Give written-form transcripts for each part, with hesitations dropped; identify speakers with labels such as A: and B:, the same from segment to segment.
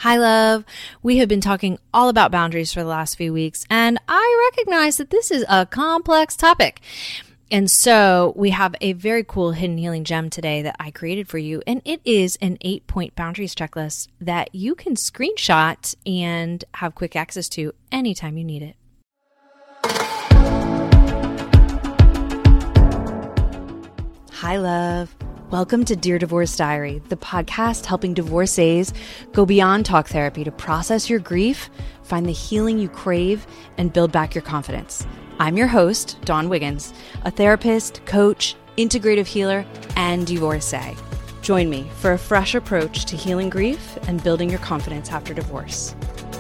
A: Hi, love. We have been talking all about boundaries for the last few weeks, and I recognize that this is a complex topic. And so we have a very cool hidden healing gem today that I created for you, and it is an 8-point boundaries checklist that you can screenshot and have quick access to anytime you need it. Hi, love. Welcome to Dear Divorce Diary, the podcast helping divorcees go beyond talk therapy to process your grief, find the healing you crave, and build back your confidence. I'm your host, Dawn Wiggins, a therapist, coach, integrative healer, and divorcee. Join me for a fresh approach to healing grief and building your confidence after divorce.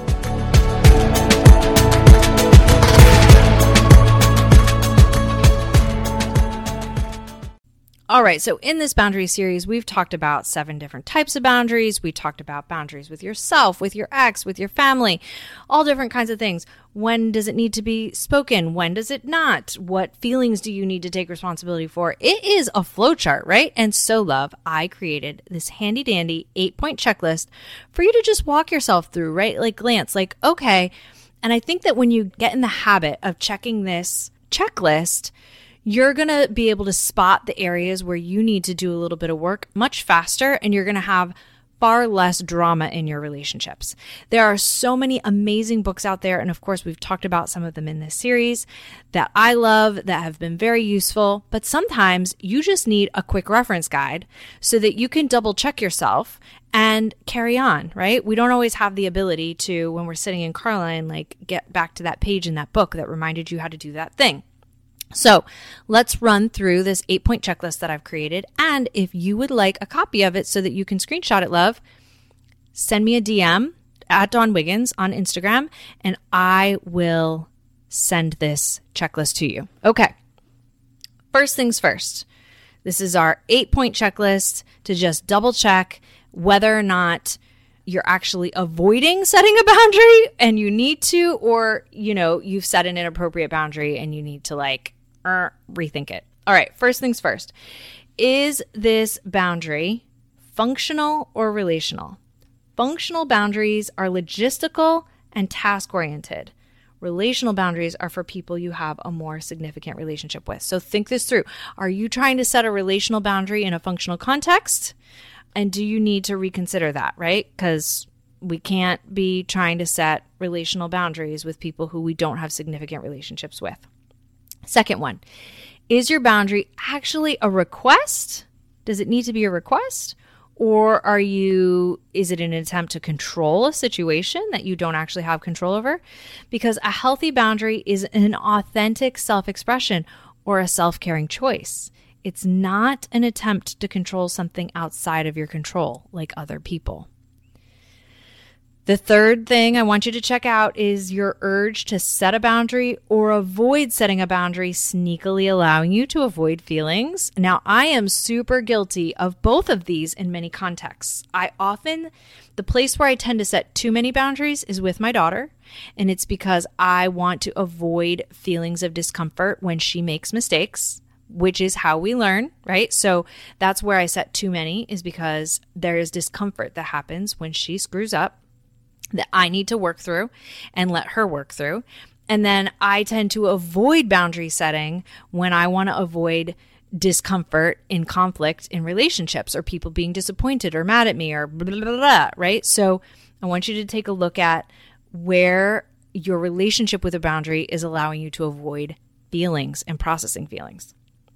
A: All right, so in this boundary series, we've talked about 7 different types of boundaries. We talked about boundaries with yourself, with your ex, with your family, all different kinds of things. When does it need to be spoken? When does it not? What feelings do you need to take responsibility for? It is a flowchart, right? And so, love, I created this handy dandy 8-point checklist for you to just walk yourself through, right? Like glance, like, okay. And I think that when you get in the habit of checking this checklist, you're going to be able to spot the areas where you need to do a little bit of work much faster, and you're going to have far less drama in your relationships. There are so many amazing books out there, and of course, we've talked about some of them in this series that I love, that have been very useful, but sometimes you just need a quick reference guide so that you can double check yourself and carry on, right? We don't always have the ability to, when we're sitting in car line, like get back to that page in that book that reminded you how to do that thing. So let's run through this 8-point checklist that I've created. And if you would like a copy of it so that you can screenshot it, love, send me a DM at Dawn Wiggins on Instagram, and I will send this checklist to you. Okay. First things first. This is our 8-point checklist to just double check whether or not you're actually avoiding setting a boundary and you need to, or, you've set an inappropriate boundary and you need to rethink it. All right. First things first. Is this boundary functional or relational? Functional boundaries are logistical and task-oriented. Relational boundaries are for people you have a more significant relationship with. So think this through. Are you trying to set a relational boundary in a functional context? And do you need to reconsider that, right? Because we can't be trying to set relational boundaries with people who we don't have significant relationships with. Second one, is your boundary actually a request? Does it need to be a request? Or is it an attempt to control a situation that you don't actually have control over? Because a healthy boundary is an authentic self-expression or a self-caring choice. It's not an attempt to control something outside of your control, like other people. The third thing I want you to check out is your urge to set a boundary or avoid setting a boundary, sneakily allowing you to avoid feelings. Now, I am super guilty of both of these in many contexts. The place where I tend to set too many boundaries is with my daughter, and it's because I want to avoid feelings of discomfort when she makes mistakes, which is how we learn, right? So that's where I set too many, is because there is discomfort that happens when she screws up that I need to work through and let her work through. And then I tend to avoid boundary setting when I want to avoid discomfort in conflict in relationships or people being disappointed or mad at me or blah, blah, blah, blah, right? So I want you to take a look at where your relationship with a boundary is allowing you to avoid feelings and processing feelings.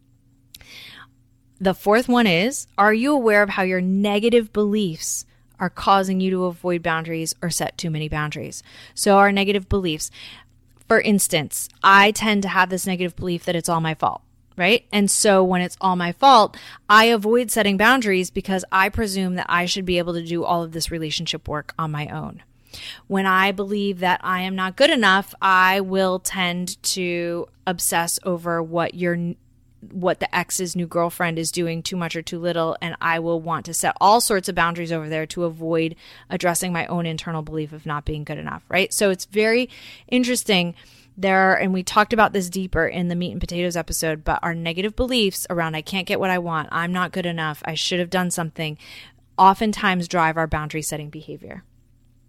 A: The fourth one is, are you aware of how your negative beliefs are causing you to avoid boundaries or set too many boundaries? So our negative beliefs, for instance, I tend to have this negative belief that it's all my fault, right? And so when it's all my fault, I avoid setting boundaries because I presume that I should be able to do all of this relationship work on my own. When I believe that I am not good enough, I will tend to obsess over what the ex's new girlfriend is doing too much or too little, and I will want to set all sorts of boundaries over there to avoid addressing my own internal belief of not being good enough, right? So it's very interesting there, and we talked about this deeper in the meat and potatoes episode, but our negative beliefs around I can't get what I want, I'm not good enough, I should have done something, oftentimes drive our boundary setting behavior.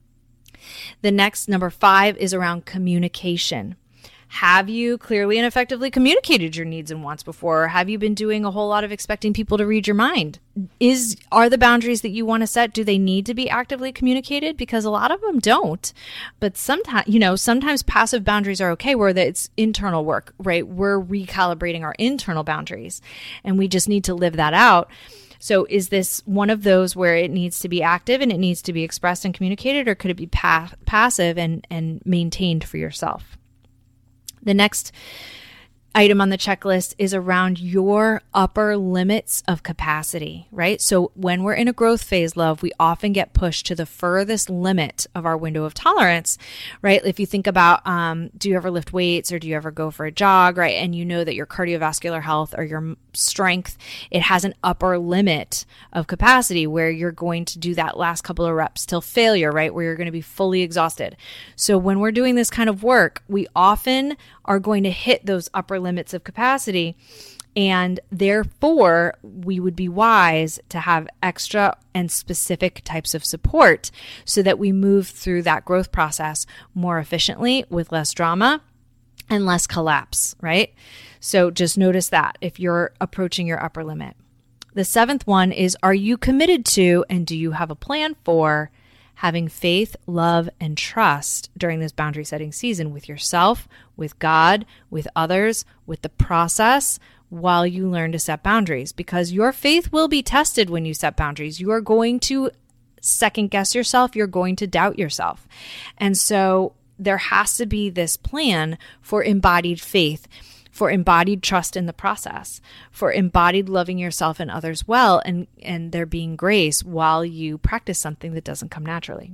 A: The next, number 5, is around communication. Have you clearly and effectively communicated your needs and wants before? Or have you been doing a whole lot of expecting people to read your mind? Are the boundaries that you want to set, do they need to be actively communicated? Because a lot of them don't. But sometimes passive boundaries are okay, where it's internal work, right? We're recalibrating our internal boundaries and we just need to live that out. So is this one of those where it needs to be active and it needs to be expressed and communicated, or could it be passive and maintained for yourself? The next item on the checklist is around your upper limits of capacity, right? So when we're in a growth phase, love, we often get pushed to the furthest limit of our window of tolerance, right? If you think about, do you ever lift weights or do you ever go for a jog, right? And you know that your cardiovascular health or your strength, it has an upper limit of capacity where you're going to do that last couple of reps till failure, right? Where you're going to be fully exhausted. So when we're doing this kind of work, we often are going to hit those upper limits of capacity. And therefore, we would be wise to have extra and specific types of support so that we move through that growth process more efficiently with less drama and less collapse, right? So just notice that if you're approaching your upper limit. The 7th one is, are you committed to and do you have a plan for having faith, love, and trust during this boundary setting season with yourself, with God, with others, with the process while you learn to set boundaries? Because your faith will be tested when you set boundaries. You are going to second guess yourself. You're going to doubt yourself. And so there has to be this plan for embodied faith, for embodied trust in the process, for embodied loving yourself and others well, and there being grace while you practice something that doesn't come naturally.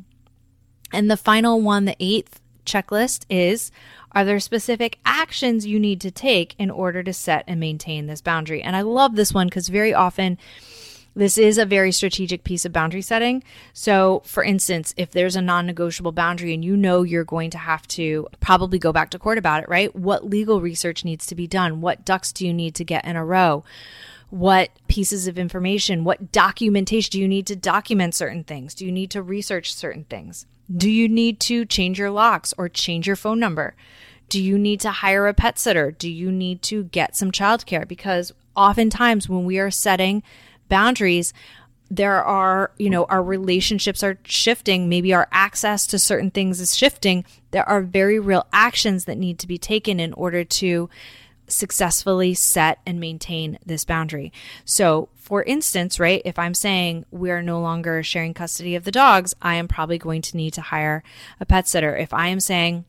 A: And the final one, the 8th checklist, is, are there specific actions you need to take in order to set and maintain this boundary? And I love this one because very often this is a very strategic piece of boundary setting. So for instance, if there's a non-negotiable boundary and you know you're going to have to probably go back to court about it, right? What legal research needs to be done? What ducks do you need to get in a row? What pieces of information, what documentation do you need to document certain things? Do you need to research certain things? Do you need to change your locks or change your phone number? Do you need to hire a pet sitter? Do you need to get some childcare? Because oftentimes when we are setting boundaries, there are, our relationships are shifting. Maybe our access to certain things is shifting. There are very real actions that need to be taken in order to successfully set and maintain this boundary. So for instance, right, if I'm saying we are no longer sharing custody of the dogs, I am probably going to need to hire a pet sitter. If I am saying,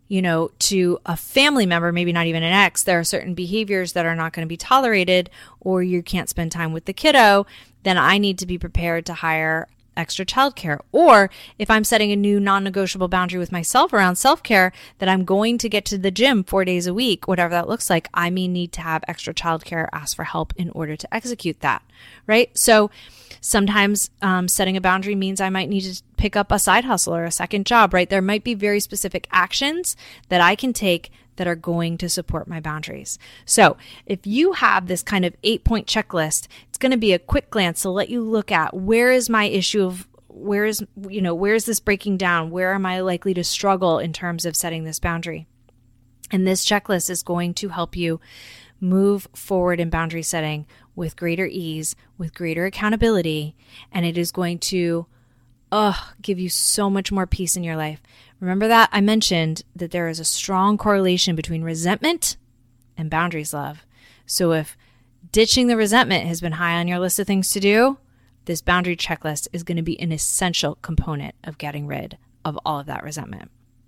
A: to a family member, maybe not even an ex, there are certain behaviors that are not going to be tolerated, or you can't spend time with the kiddo, then I need to be prepared to hire extra childcare. Or if I'm setting a new non-negotiable boundary with myself around self-care, that I'm going to get to the gym 4 days a week, whatever that looks like, I may need to have extra childcare, ask for help in order to execute that, right? So sometimes setting a boundary means I might need to pick up a side hustle or a second job, right? There might be very specific actions that I can take that are going to support my boundaries. So if you have this kind of 8-point checklist, it's going to be a quick glance to let you look at, where is my issue of where is this breaking down? Where am I likely to struggle in terms of setting this boundary? And this checklist is going to help you move forward in boundary setting with greater ease, with greater accountability, and it is going to give you so much more peace in your life. Remember that I mentioned that there is a strong correlation between resentment and boundaries, love. So if ditching the resentment has been high on your list of things to do, this boundary checklist is going to be an essential component of getting rid of all of that resentment.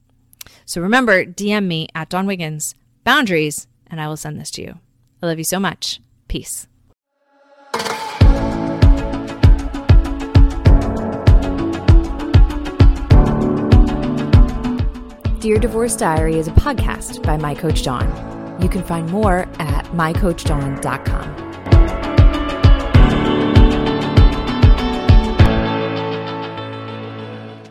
A: So remember, DM me at Dawn Wiggins, boundaries, and I will send this to you. I love you so much. Peace. Dear Divorce Diary is a podcast by My Coach Dawn. You can find more at mycoachdawn.com.